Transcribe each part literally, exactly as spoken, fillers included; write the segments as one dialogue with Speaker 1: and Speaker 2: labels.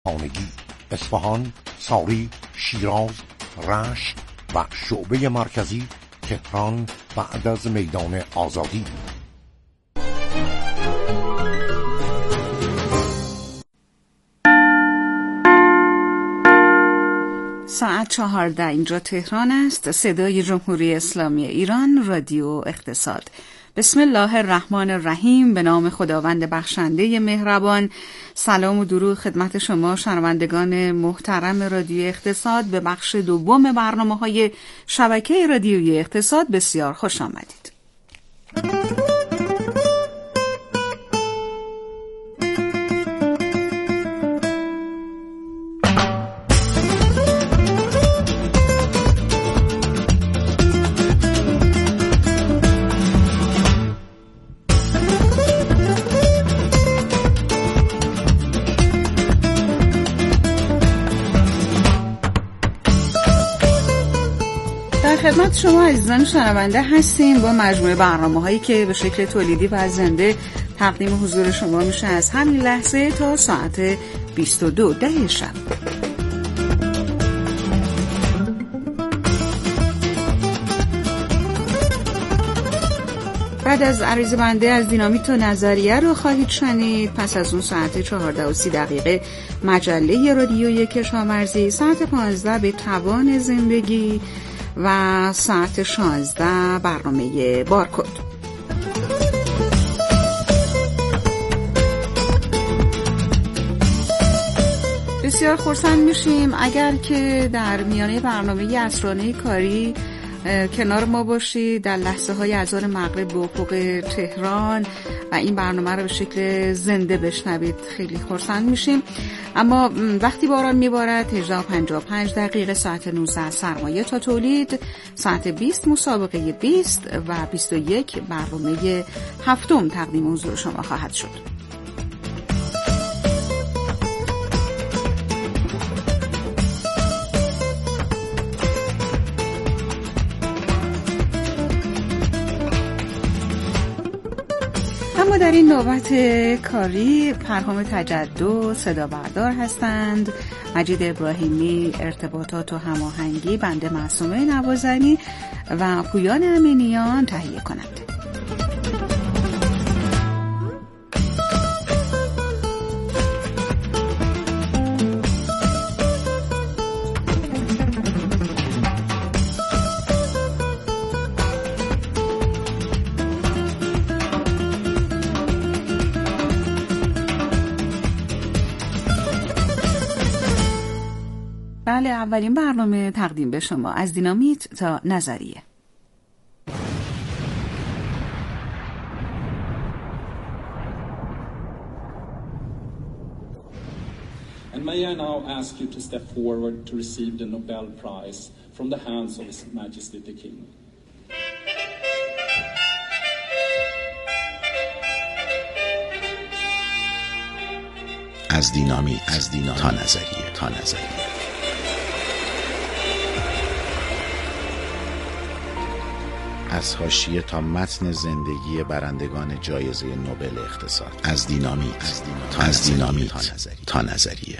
Speaker 1: خانگی، اصفهان، ساری، شیراز، رشت و شعبه مرکزی تهران بعد از میدان آزادی.
Speaker 2: ساعت چهارده اینجا تهران است. صدای جمهوری اسلامی ایران، رادیو اقتصاد. بسم الله الرحمن الرحیم. به نام خداوند بخشنده مهربان. سلام و درود خدمت شما شنوندگان محترم رادیو اقتصاد. به بخش دوم برنامه‌های شبکه رادیویی اقتصاد بسیار خوش آمدید. خدمت شما عزیزان شنونده هستیم با مجموعه برنامه‌هایی که به شکل تولیدی و زنده تقدیم حضور شما میشه از همین لحظه تا ساعت بیست و دو ده شب. بعد از عریض بنده از دینامیت و نظریه رو خواهید شنید. پس از اون ساعت چهارده و سی دقیقه مجله رادیویی کشاورزی، ساعت پانزده به توان زندگی و ساعت شانزده برنامه بارکد. بسیار خرسند میشیم اگر که در میانه برنامه عصرانه کاری کنار ما باشید در لحظه های اذان مغرب به افق تهران و این برنامه رو به شکل زنده بشنوید. خیلی خرسند میشیم. اما وقتی باران میبارد هجده و پنجاه و پنج دقیقه، ساعت نوزده سرمایه تا تولید، ساعت بیست مسابقه بیست و بیست و یک برنامه هفتم تقدیم حضور شما خواهد شد. اما در این نوبت کاری پرهام تجدد صدا بردار هستند، مجید ابراهیمی ارتباطات و هماهنگی، بنده معصومه نوازنی و پویان امینیان تهیه کننده. بله، اولین برنامه تقدیم به شما از دینامیت تا نظریه.
Speaker 3: And may I now ask you to step forward to receive the Nobel Prize from the hands of His Majesty the King.
Speaker 4: از دینامیت از دینامیت تا نظریه تا نظریه از حاشیه تا متن زندگی برندگان جایزه نوبل اقتصاد. از دینامیت از دینامیت تا, از دینامیت تا نظریه تا نظریه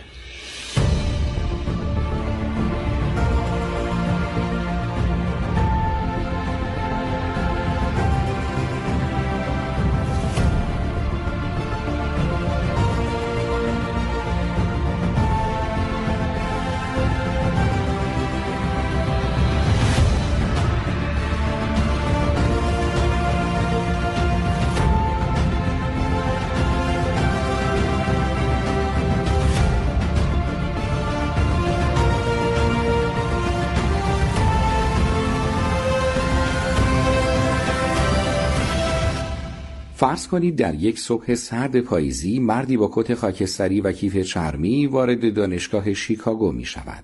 Speaker 5: فرض کنید در یک صبح سرد پاییزی مردی با کت خاکستری و کیف چرمی وارد دانشگاه شیکاگو می شود.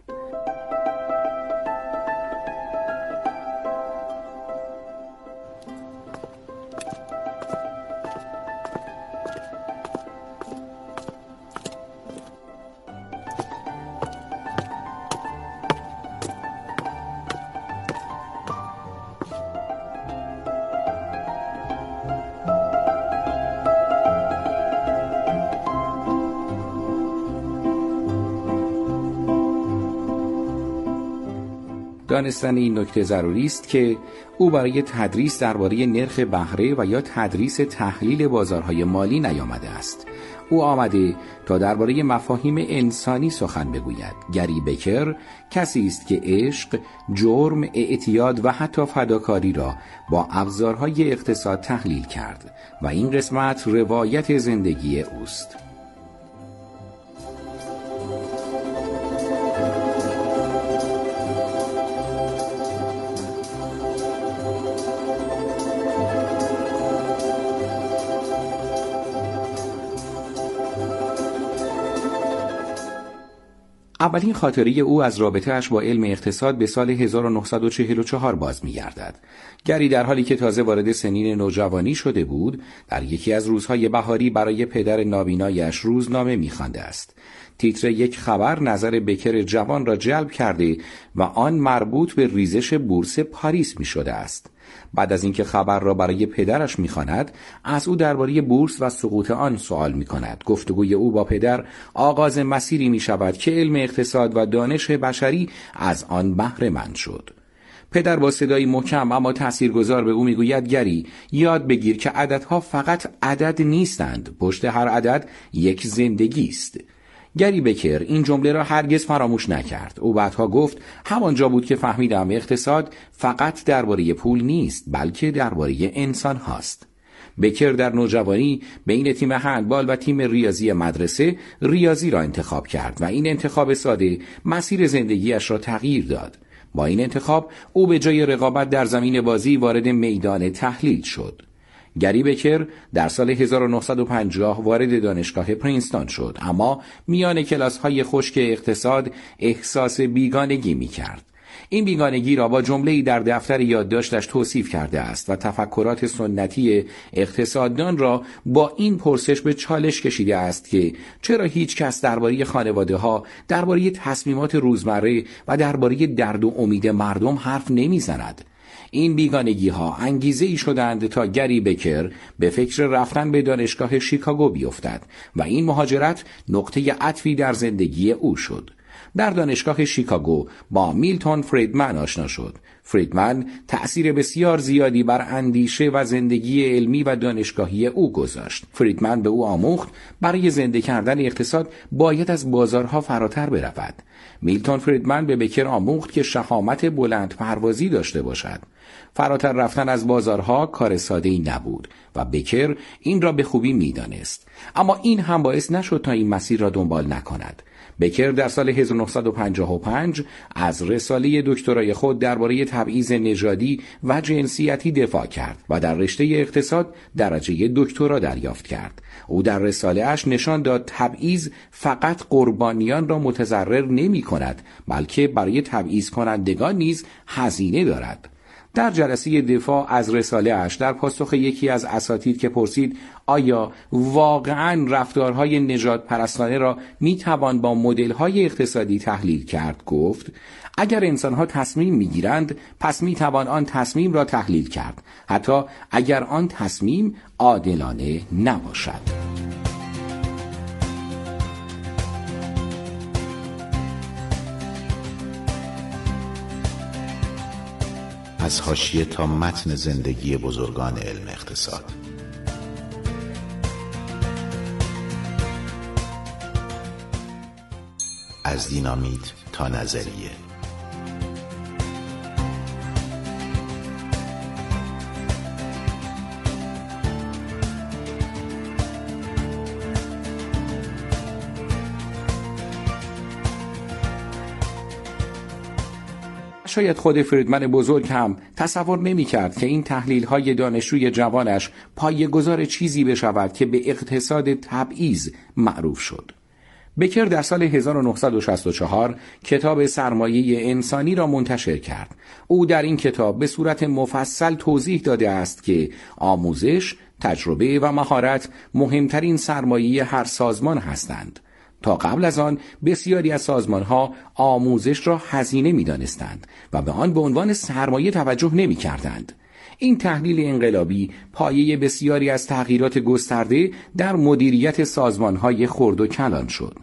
Speaker 5: دانستن این نکته ضروری است که او برای تدریس درباره نرخ بهره و یا تدریس تحلیل بازارهای مالی نیامده است. او آمده تا درباره مفاهیم انسانی سخن بگوید. گری بکر کسی است که عشق، جرم، اعتیاد و حتی فداکاری را با ابزارهای اقتصاد تحلیل کرد و این قسمت روایت زندگی اوست. اولین خاطره او از رابطه‌اش با علم اقتصاد به سال هزار و نهصد و چهل و چهار باز می‌گردد. گری در حالی که تازه وارد سنین نوجوانی شده بود، در یکی از روزهای بهاری برای پدر نابینایش روزنامه می‌خوانده است. تیتر یک خبر نظر بکر جوان را جلب کرده و آن مربوط به ریزش بورس پاریس می‌شده است. بعد از اینکه خبر را برای پدرش می‌خواند، از او درباره بورس و سقوط آن سوال می‌کند. گفتگوی او با پدر آغاز مسیری می‌شود که علم اقتصاد و دانش بشری از آن بهره مند شد. پدر با صدایی محکم اما تاثیرگذار به او میگوید گری، یاد بگیر که عددها فقط عدد نیستند، پشت هر عدد یک زندگی است. گری بکر این جمله را هرگز فراموش نکرد. او بعدها گفت همانجا بود که فهمیدم اقتصاد فقط درباره پول نیست، بلکه درباره انسان هاست. بکر در نوجوانی بین تیم هندبال و تیم ریاضی مدرسه ریاضی را انتخاب کرد و این انتخاب ساده مسیر زندگیش را تغییر داد. با این انتخاب او به جای رقابت در زمین بازی وارد میدان تحلیل شد. گری بکر در سال هزار و نهصد و پنجاه وارد دانشگاه پرینستون شد، اما میان کلاس‌های خشک اقتصاد احساس بیگانگی می‌کرد. این بیگانگی را با جمله‌ای در دفتر یادداشتش توصیف کرده است و تفکرات سنتی اقتصاددان را با این پرسش به چالش کشیده است که چرا هیچ کس درباره خانواده‌ها، درباره تصمیمات روزمره و درباره درد و امید مردم حرف نمی‌زند. این بیگانگی ها انگیزه ای شدند تا گری بکر به فکر رفتن به دانشگاه شیکاگو بیفتد و این مهاجرت نقطه عطفی در زندگی او شد. در دانشگاه شیکاگو با میلتون فریدمن آشنا شد. فریدمن تأثیر بسیار زیادی بر اندیشه و زندگی علمی و دانشگاهی او گذاشت. فریدمن به او آموخت برای زنده کردن اقتصاد باید از بازارها فراتر برود. میلتون فریدمن به بکر آموخت که شهامت بلند پروازی داشته باشد. فراتر رفتن از بازارها کار ساده‌ای نبود و بکر این را به خوبی می‌دانست. اما این هم باعث نشد تا این مسیر را دنبال نکند. بکر در سال هزار و نهصد و پنجاه و پنج از رساله دکترای خود درباره تبعیض نژادی و جنسیتی دفاع کرد و در رشته اقتصاد درجه دکترا دریافت کرد. او در رساله‌اش نشان داد تبعیض فقط قربانیان را متضرر نمی‌کند، بلکه برای تبعیض کنندگان نیز هزینه دارد. در جلسه دفاع از رساله اش در پاسخ یکی از اساتید که پرسید آیا واقعاً رفتارهای نژاد پرستانه را میتوان با مدل‌های اقتصادی تحلیل کرد، گفت اگر انسان‌ها تصمیم میگیرند پس میتوان آن تصمیم را تحلیل کرد، حتی اگر آن تصمیم عادلانه نباشد.
Speaker 4: از حاشیه تا متن زندگی بزرگان علم اقتصاد. از دینامیت تا نظریه.
Speaker 5: شاید خود فریدمن بزرگ هم تصور نمی کرد که این تحلیل های دانشجوی جوانش پایه‌گذار چیزی بشود که به اقتصاد تبعیض معروف شد. بکر در سال هزار و نهصد و شصت و چهار کتاب سرمایه انسانی را منتشر کرد. او در این کتاب به صورت مفصل توضیح داده است که آموزش، تجربه و مهارت مهمترین سرمایه هر سازمان هستند. تا قبل از آن بسیاری از سازمان‌ها آموزش را هزینه می‌دانستند و به آن به عنوان سرمایه توجه نمی‌کردند. این تحلیل انقلابی پایه بسیاری از تغییرات گسترده در مدیریت سازمان‌های خرد و کلان شد.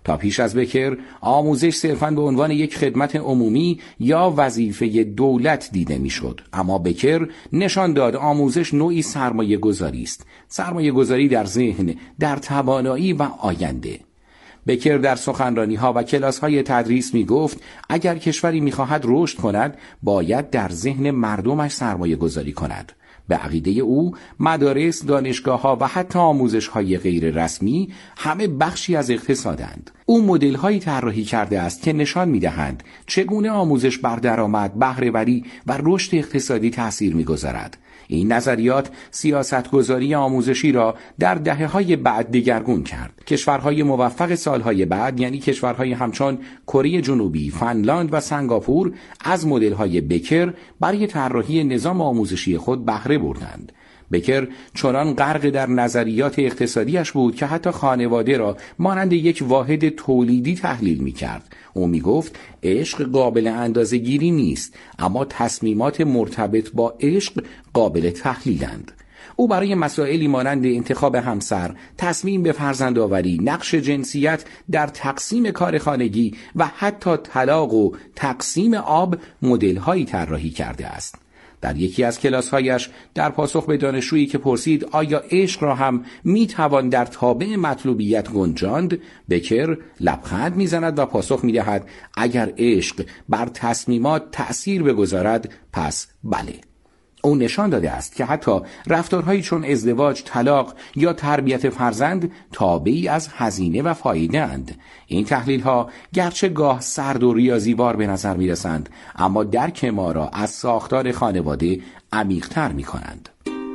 Speaker 5: تا پیش از بکر آموزش صرفاً به عنوان یک خدمت عمومی یا وظیفه دولت دیده میشد، اما بکر نشان داد آموزش نوعی سرمایه گذاری است، سرمایه گذاری در ذهن، در توانایی و آینده. بکر در سخنرانی‌ها و کلاس‌های تدریس می‌گفت اگر کشوری می‌خواهد رشد کند باید در ذهن مردمش سرمایه گذاری کند. به عقیده او مدارس، دانشگاه‌ها و حتی آموزش‌های غیر رسمی همه بخشی از اقتصادند. او مدل‌هایی طراحی کرده است که نشان می‌دهند چگونه آموزش بر درآمد، بهره‌وری و رشد اقتصادی تأثیر می‌گذارد. این نظریات سیاستگذاری آموزشی را در دهه‌های بعد دگرگون کرد. کشورهای موفق سالهای بعد، یعنی کشورهای همچون کره جنوبی، فنلاند و سنگاپور، از مدل‌های بکر برای طراحی نظام آموزشی خود بهره بردند. بکر چنان غرق در نظریات اقتصادیش بود که حتی خانواده را مانند یک واحد تولیدی تحلیل می‌کرد. او می‌گفت عشق قابل اندازه‌گیری نیست، اما تصمیمات مرتبط با عشق قابل تحلیلند. او برای مسائلی مانند انتخاب همسر، تصمیم به فرزندآوری، نقش جنسیت در تقسیم کار خانگی و حتی طلاق و تقسیم آب مدل‌هایی طراحی کرده است. در یکی از کلاس‌هایش در پاسخ به دانشجویی که پرسید آیا عشق را هم می‌توان در تابع مطلوبیت گنجاند، بکر لبخند می‌زند و پاسخ می‌دهد اگر عشق بر تصمیمات تأثیر بگذارد پس بله. او نشان داده است که حتی رفتارهایی چون ازدواج، طلاق یا تربیت فرزند تابعی از هزینه و فایده اند. این تحلیل ها گرچه گاه سرد و ریاضیوار به نظر می رسند، اما درک ما را از ساختار خانواده عمیق‌تر می کنند.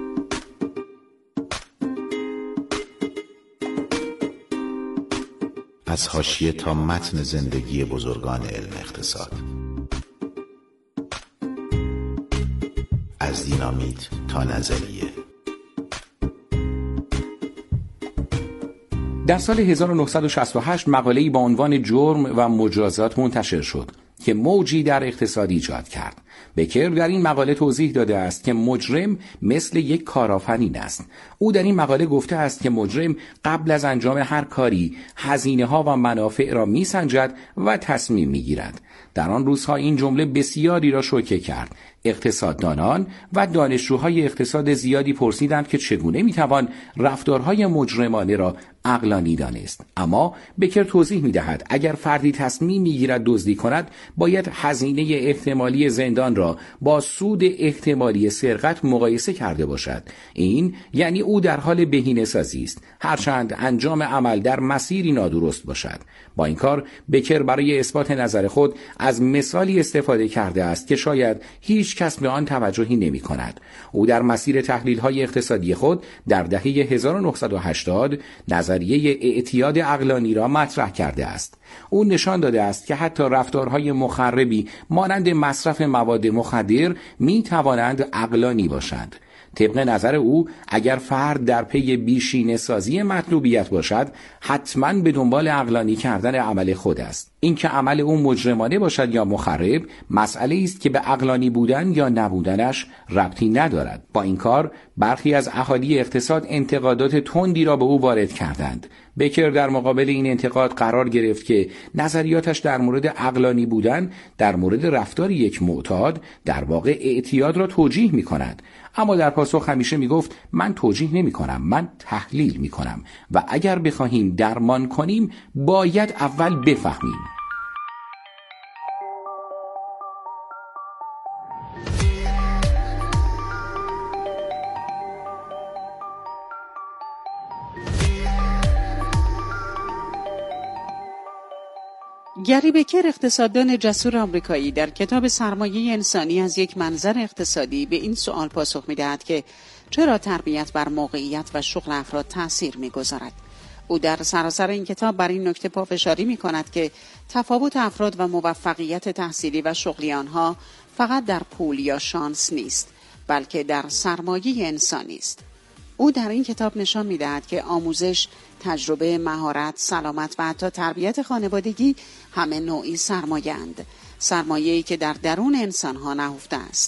Speaker 4: از حاشیه تا متن زندگی بزرگان علم اقتصاد. از دینامیت تا نظریه.
Speaker 5: در سال هزار و نهصد و شصت و هشت مقاله‌ای با عنوان جرم و مجازات منتشر شد که موجی در اقتصاد ایجاد کرد. بکر در این مقاله توضیح داده است که مجرم مثل یک کارآفرین است. او در این مقاله گفته است که مجرم قبل از انجام هر کاری هزینه‌ها و منافع را می‌سنجد و تصمیم می‌گیرد. در آن روزها این جمله بسیاری را شوکه کرد. اقتصاددانان و دانشجوهای اقتصاد زیادی پرسیدند که چگونه میتوان رفتارهای مجرمانه را عقلانی دانست. اما بکر توضیح میدهد اگر فردی تصمیم میگیرد دزدی کند باید هزینه احتمالی زندان را با سود احتمالی سرقت مقایسه کرده باشد. این یعنی او در حال بهینه‌سازی است، هرچند انجام عمل در مسیری نادرست باشد. با این کار بکر برای اثبات نظر خود از مثالی استفاده کرده است که شاید هیچ کس به آن توجهی نمی کند. او در مسیر تحلیل های اقتصادی خود در دهه هزار و نهصد و هشتاد نظریه اعتیاد عقلانی را مطرح کرده است. او نشان داده است که حتی رفتارهای مخربی مانند مصرف مواد مخدر می توانند عقلانی باشند. طبق نظر او اگر فرد در پی بیشینه سازی مطلوبیت باشد حتما به دنبال عقلانی کردن عمل خود است. اینکه عمل او مجرمانه باشد یا مخرب مسئله است که به عقلانی بودن یا نبودنش ربطی ندارد. با این کار برخی از اهالی اقتصاد انتقادات تندی را به او وارد کردند. بکر در مقابل این انتقاد قرار گرفت که نظریاتش در مورد عقلانی بودن در مورد رفتار یک معتاد در واقع اعتیاد را توجیه می کند. اما در پاسخ همیشه می گفت من توجیه نمی کنم، من تحلیل می کنم و اگر بخواهیم درمان کنیم باید اول بفهمیم.
Speaker 2: گری بکر اقتصاددان جسور آمریکایی در کتاب سرمایه انسانی از یک منظر اقتصادی به این سوال پاسخ می‌دهد که چرا تربیت بر موقعیت و شغل افراد تأثیر می‌گذارد. او در سراسر این کتاب بر این نکته پافشاری می‌کند که تفاوت افراد و موفقیت تحصیلی و شغلی آنها فقط در پول یا شانس نیست، بلکه در سرمایه انسانی است. او در این کتاب نشان می‌دهد که آموزش، تجربه، مهارت، سلامت و حتی تربیت خانوادگی همه نوعی سرمایه‌اند. سرمایه‌ای که در درون انسان‌ها نهفته است.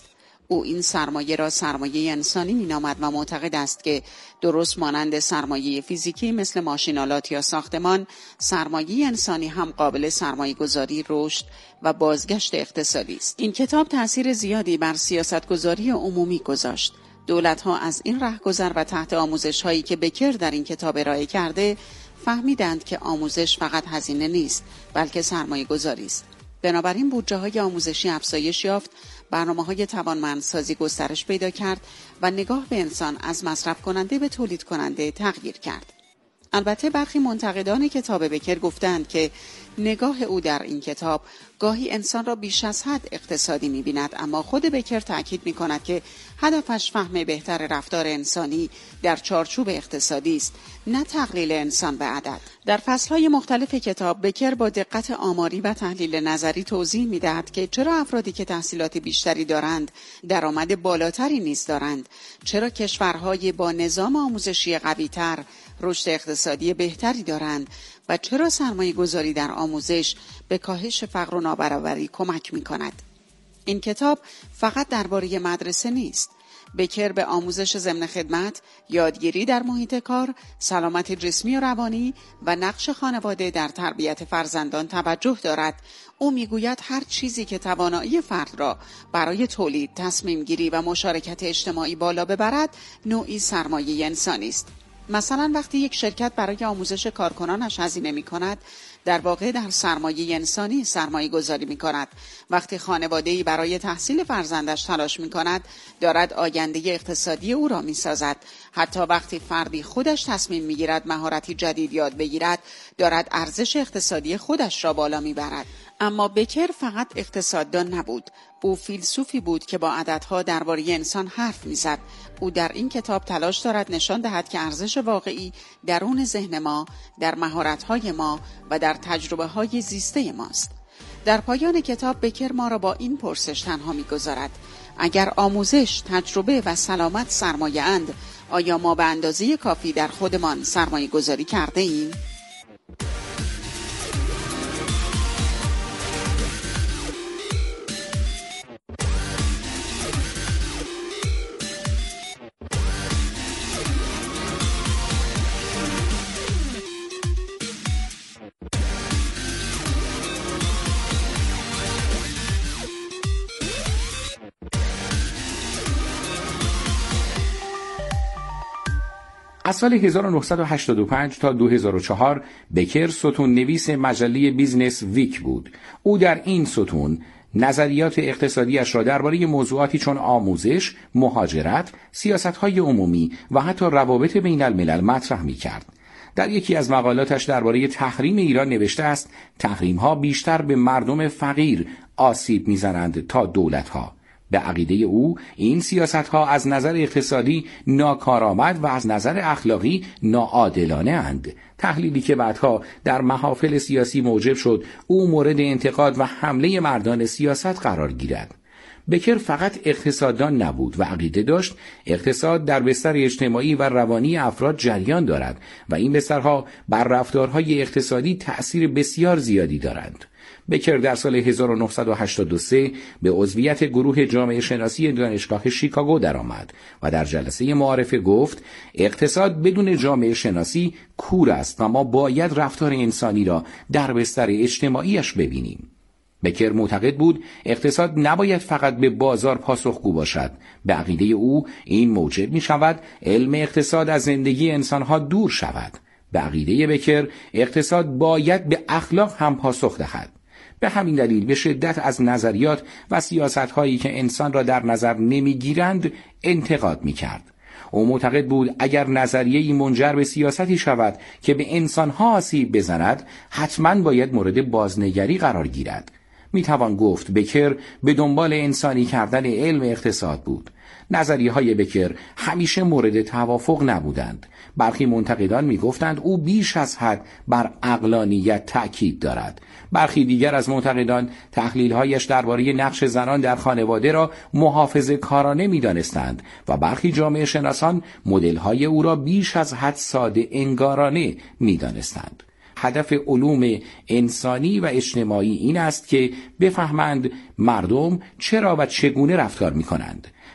Speaker 6: او این سرمایه را سرمایه انسانی مینامد و معتقد است که درست مانند سرمایه فیزیکی مثل ماشین‌آلات یا ساختمان، سرمایه انسانی هم قابل سرمایه‌گذاری، رشد و بازگشت اقتصادی است. این کتاب تأثیر زیادی بر سیاستگذاری عمومی گذاشت. دولت‌ها از این رهگذر و تحت آموزش‌هایی که بکر در این کتاب ارائه کرده فهمیدند که آموزش فقط هزینه نیست، بلکه سرمایه‌گذاری است. بنابراین بودجه‌های آموزشی افزایش یافت، برنامه‌های توانمندسازی گسترش پیدا کرد و نگاه به انسان از مصرف کننده به تولید کننده تغییر کرد. البته برخی منتقدان کتاب بکر گفتند که نگاه او در این کتاب گاهی انسان را بیش از حد اقتصادی می‌بیند، اما خود بکر تأکید می‌کند که هدفش فهم بهتر رفتار انسانی در چارچوب اقتصادی است، نه تقلیل انسان به عدد. در فصل‌های مختلف کتاب بکر با دقت آماری و تحلیل نظری توضیح می‌دهد که چرا افرادی که تحصیلات بیشتری دارند درآمد بالاتری نیز دارند، چرا کشورهای با نظام آموزشی قوی‌تر رشد اقتصادی بهتری دارند و چرا سرمایه گذاری در آموزش به کاهش فقر و نابرابری کمک می کند. این کتاب فقط درباره مدرسه نیست. بکر به آموزش ضمن خدمت، یادگیری در محیط کار، سلامت جسمی و روانی و نقش خانواده در تربیت فرزندان توجه دارد. او میگوید هر چیزی که توانایی فرد را برای تولید، تصمیم گیری و مشارکت اجتماعی بالا ببرد، نوعی سرمایه انسانی است. مثلا وقتی یک شرکت برای آموزش کارکنانش هزینه می کند، در واقع در سرمایه انسانی سرمایه گذاری می کند. وقتی خانواده‌ای برای تحصیل فرزندش تلاش می کند، دارد آینده اقتصادی او را می سازد. حتی وقتی فردی خودش تصمیم می گیرد مهارتی جدید یاد بگیرد، دارد ارزش اقتصادی خودش را بالا می برد. اما بکر فقط اقتصاددان نبود. او فیلسوفی بود که با عددها درباره انسان حرف می‌زد. او در این کتاب تلاش دارد نشان دهد که ارزش واقعی درون ذهن ما، در مهارت‌های ما و در تجربه‌های زیسته ماست. در پایان کتاب بکر ما را با این پرسش تنها می‌گذارد: اگر آموزش، تجربه و سلامت سرمایه اند، آیا ما به اندازه کافی در خودمان سرمایه گذاری کرده ایم؟
Speaker 5: از سال هزار و نهصد و هشتاد و پنج تا دو هزار و چهار بکر ستون نویس مجله بیزنس ویک بود. او در این ستون نظریات اقتصادیش را درباره موضوعاتی چون آموزش، مهاجرت، سیاست‌های عمومی و حتی روابط بین الملل مطرح می‌کرد. در یکی از مقالاتش درباره تحریم ایران نوشته است: تحریم‌ها بیشتر به مردم فقیر آسیب می‌زنند تا دولت‌ها. به عقیده او این سیاست‌ها از نظر اقتصادی ناکارآمد و از نظر اخلاقی ناعادلانه اند. تحلیلی که بعدها در محافل سیاسی موجب شد او مورد انتقاد و حمله مردان سیاست قرار گیرد. بکر فقط اقتصاددان نبود و عقیده داشت اقتصاد در بستر اجتماعی و روانی افراد جریان دارد و این بسترها بر رفتارهای اقتصادی تأثیر بسیار زیادی دارند. بکر در سال هزار و نهصد و هشتاد و سه به عضویت گروه جامعه شناسی دانشگاه شیکاگو درآمد و در جلسه معارفه گفت: اقتصاد بدون جامعه شناسی کور است و ما باید رفتار انسانی را در بستر اجتماعیش ببینیم. بکر معتقد بود اقتصاد نباید فقط به بازار پاسخگو باشد. به عقیده او این موجب می شود علم اقتصاد از زندگی انسانها دور شود. به عقیده بکر اقتصاد باید به اخلاق هم پاسخ دهد. به همین دلیل به شدت از نظریات و سیاست‌هایی که انسان را در نظر نمی‌گیرند انتقاد می‌کرد. او معتقد بود اگر نظریه‌ای منجر به سیاستی شود که به انسان‌ها آسیب بزند، حتماً باید مورد بازنگری قرار گیرد. میتوان گفت بکر به دنبال انسانی کردن علم اقتصاد بود. نظریه‌های بکر همیشه مورد توافق نبودند. برخی منتقدان میگفتند او بیش از حد بر عقلانیت تأکید دارد. برخی دیگر از منتقدان تحلیل‌هایش درباره نقش زنان در خانواده را محافظه‌کارانه می‌دانستند و برخی جامعه شناسان مدل‌های او را بیش از حد ساده انگارانه می‌دانستند. هدف علوم انسانی و اجتماعی این است که بفهمند مردم چرا و چگونه رفتار می کنند.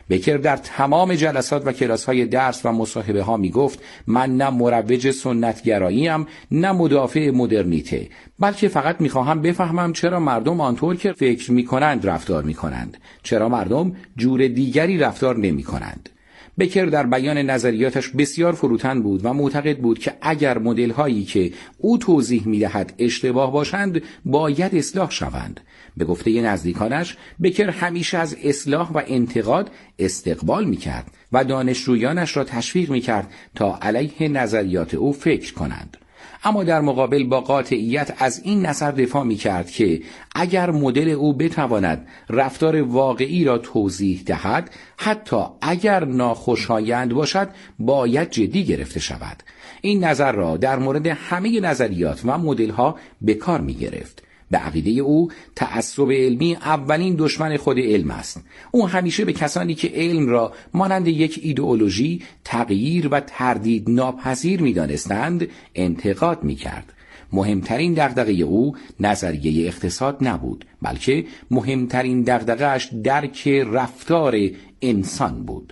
Speaker 5: بکر در تمام جلسات و کلاس‌های درس و مصاحبه ها می گفت من نه مروج سنتگراییم نه مدافع مدرنیته، بلکه فقط می خواهم بفهمم چرا مردم آنطور که فکر می کنند رفتار می کنند، چرا مردم جور دیگری رفتار نمی کنند. بکر در بیان نظریاتش بسیار فروتن بود و معتقد بود که اگر مدل هایی که او توضیح می دهد اشتباه باشند باید اصلاح شوند. به گفته نزدیکانش بکر همیشه از اصلاح و انتقاد استقبال می کرد و دانشجویانش را تشویق می کرد تا علیه نظریات او فکر کنند. اما در مقابل با قاطعیت از این نظر دفاع می کرد که اگر مدل او بتواند رفتار واقعی را توضیح دهد، حتی اگر ناخوشایند باشد باید جدی گرفته شود. این نظر را در مورد همه نظریات و مدل ها به کار می گرفت. به عقیده او تعصب علمی اولین دشمن خود علم است. او همیشه به کسانی که علم را مانند یک ایدئولوژی تغییر و تردید ناپذیر می‌دانستند انتقاد می‌کرد. مهمترین دغدغه او نظریه اقتصاد نبود، بلکه مهمترین دغدغه‌اش درک رفتار انسان بود.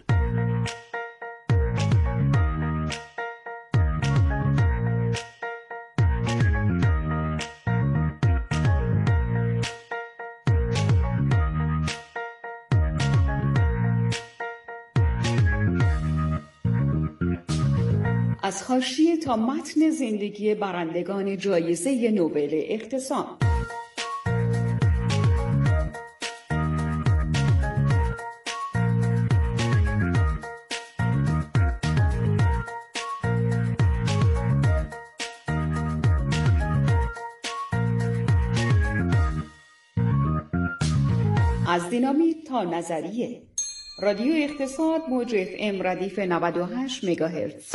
Speaker 2: از حاشیه تا متن زندگی برندگان جایزه نوبل اقتصاد. از دینامیت تا نظریه، رادیو اقتصاد موج اف ام ردیف نود و هشت مگاهرتز.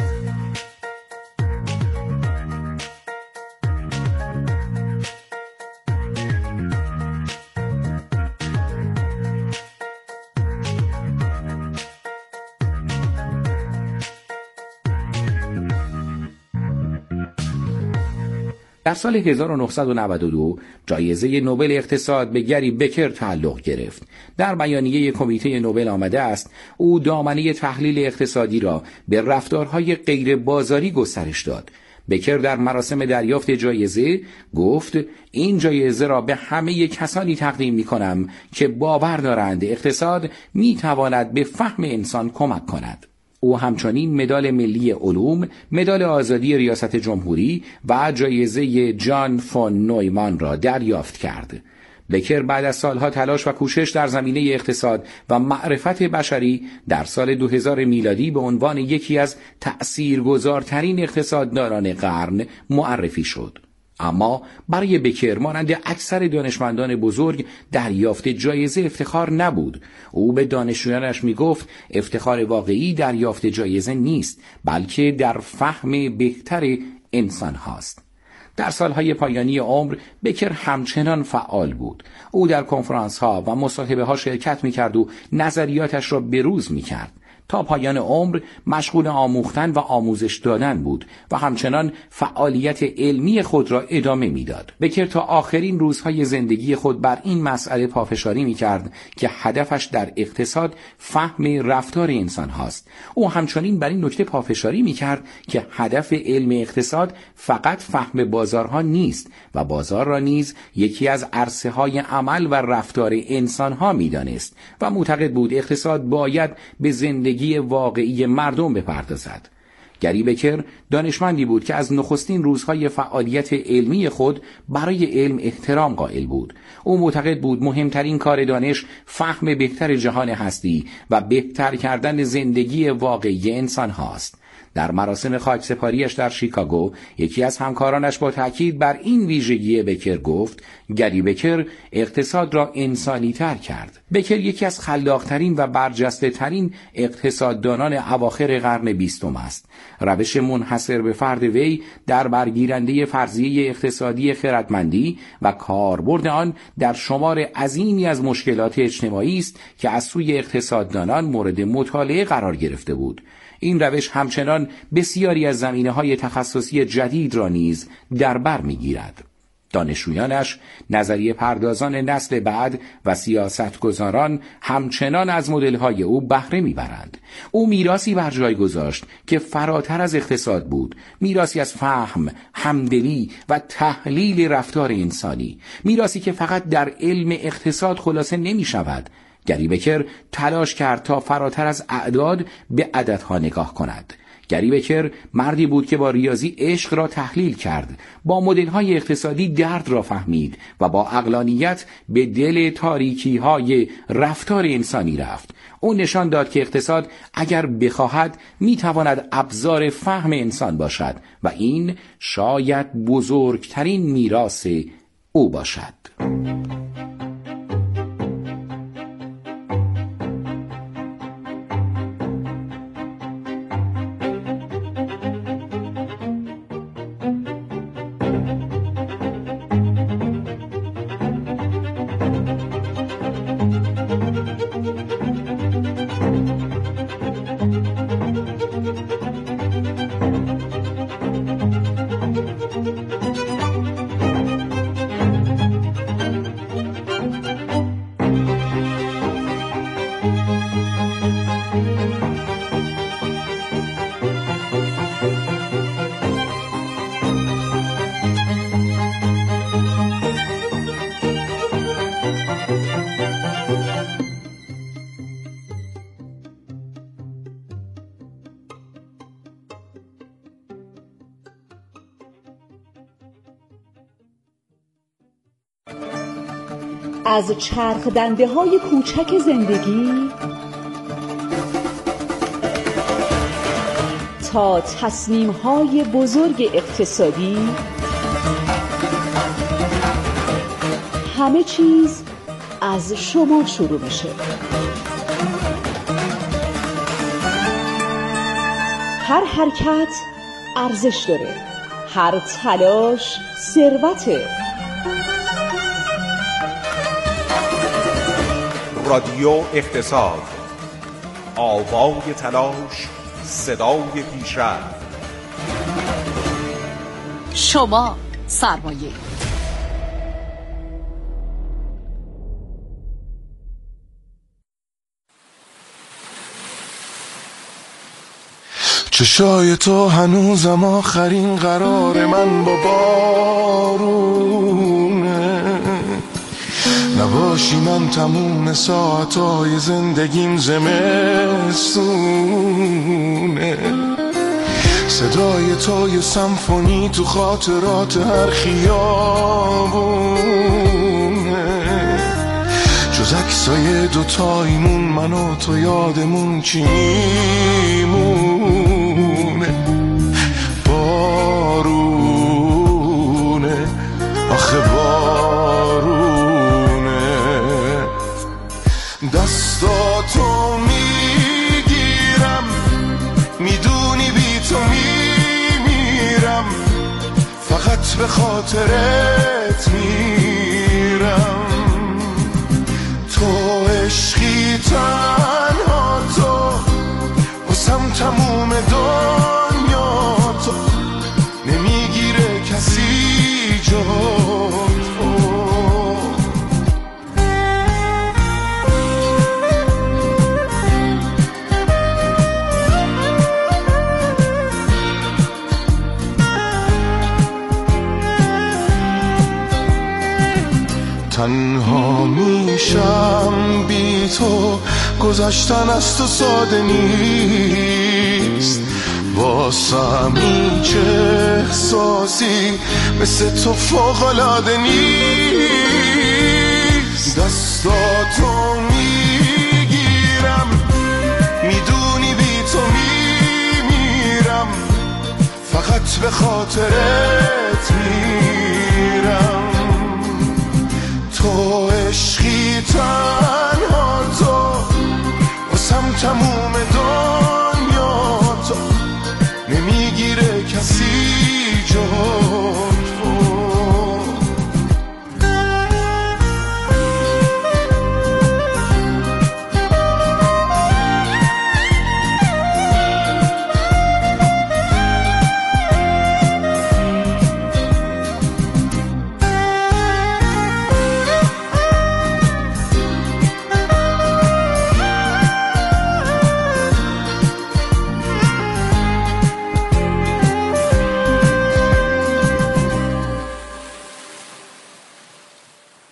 Speaker 5: در سال هزار و نهصد و نود و دو جایزه نوبل اقتصاد به گری بکر تعلق گرفت. در بیانیه کمیته نوبل آمده است او دامنه تحلیل اقتصادی را به رفتارهای غیر بازاری گسترش داد. بکر در مراسم دریافت جایزه گفت این جایزه را به همه کسانی تقدیم می کنم که باور دارند اقتصاد می تواند به فهم انسان کمک کند. او همچنین مدال ملی علوم، مدال آزادی ریاست جمهوری و جایزه جان فون نویمان را دریافت کرد. بکر بعد از سالها تلاش و کوشش در زمینه اقتصاد و معرفت بشری در سال دو هزار میلادی به عنوان یکی از تأثیرگذارترین اقتصاددانان قرن معرفی شد. اما برای بکر مانند اکثر دانشمندان بزرگ دریافت جایزه افتخار نبود. او به دانشجویانش می گفت افتخار واقعی دریافت جایزه نیست، بلکه در فهم بهتر انسان هاست. در سالهای پایانی عمر بکر همچنان فعال بود. او در کنفرانس ها و مصاحبه ها شرکت می کرد و نظریاتش را بروز می کرد. تا پایان عمر مشغول آموختن و آموزش دادن بود و همچنان فعالیت علمی خود را ادامه میداد. بکر تا آخرین روزهای زندگی خود بر این مسئله پافشاری میکرد که هدفش در اقتصاد فهم رفتار انسان هاست. او همچنین بر این نکته پافشاری میکرد که هدف علم اقتصاد فقط فهم بازارها نیست و بازار را نیز یکی از عرصه های عمل و رفتار انسان ها میدانست و معتقد بود اقتصاد باید به زندگی واقعی مردم بپردازد. گری بکر دانشمندی بود که از نخستین روزهای فعالیت علمی خود برای علم احترام قائل بود. او معتقد بود مهمترین کار دانش فهم بهتر جهان هستی و بهتر کردن زندگی واقعی انسان هاست. در مراسم خاکسپاریش در شیکاگو یکی از همکارانش با تاکید بر این ویژگی بکر گفت گری بکر اقتصاد را انسانی تر کرد. بکر یکی از خلاقترین و برجسته ترین اقتصاددانان اواخر قرن بیستم است. روش منحصر به فرد وی در برگیرنده فرضیه اقتصادی خردمندی و کاربرد آن در شمار عظیمی از مشکلات اجتماعی است که از سوی اقتصاددانان مورد مطالعه قرار گرفته بود. این روش همچنان بسیاری از زمینه‌های تخصصی جدید را نیز در بر می‌گیرد. دانشجویانش، نظریه پردازان نسل بعد و سیاستگزاران همچنان از مدل‌های او بهره می‌برند. او میراثی بر جای گذاشت که فراتر از اقتصاد بود، میراثی از فهم، همدلی و تحلیل رفتار انسانی، میراثی که فقط در علم اقتصاد خلاصه نمی‌شود. گری بکر تلاش کرد تا فراتر از اعداد به عددها نگاه کند. گری بکر مردی بود که با ریاضی عشق را تحلیل کرد، با مدل‌های اقتصادی درد را فهمید و با عقلانیت به دل تاریکی‌های رفتار انسانی رفت. او نشان داد که اقتصاد اگر بخواهد میتواند ابزار فهم انسان باشد و این شاید بزرگترین میراث او باشد.
Speaker 7: از چرخ دنده های کوچک زندگی تا تصمیم های بزرگ اقتصادی، همه چیز از شما شروع میشه. هر حرکت ارزش داره، هر تلاش ثروته.
Speaker 8: رادیو اقتصاد، آوای تلاش، صدای پیشرفت.
Speaker 7: شما سرمایه.
Speaker 9: چشای تو هنوزم آخرین قرار من با بارونه، نباشی من تموم ساعتای زندگیم زمستونه. صدای تو یه سمفونی تو خاطرات هر خیابونه، جز عکسای دوتاییمون من و تو یادمون چی میمونه؟ بارونه، آخه بارونه. دستاتو میگیرم، میدونی بی تو میمیرم، فقط به خاطرت میرم. تو عشقی تنها تو، واسم تموم دنیا تو، نمیگیره کسی جا تو. تنها میشم بی تو، گذشتن از تو ساده نیست، واسم هیچ احساسی مثل تو فوق‌العاده نیست. دستاتو میگیرم، میدونی بی تو میمیرم، فقط به خاطرت میرم. تو عشقی تنها تو، واسم تموم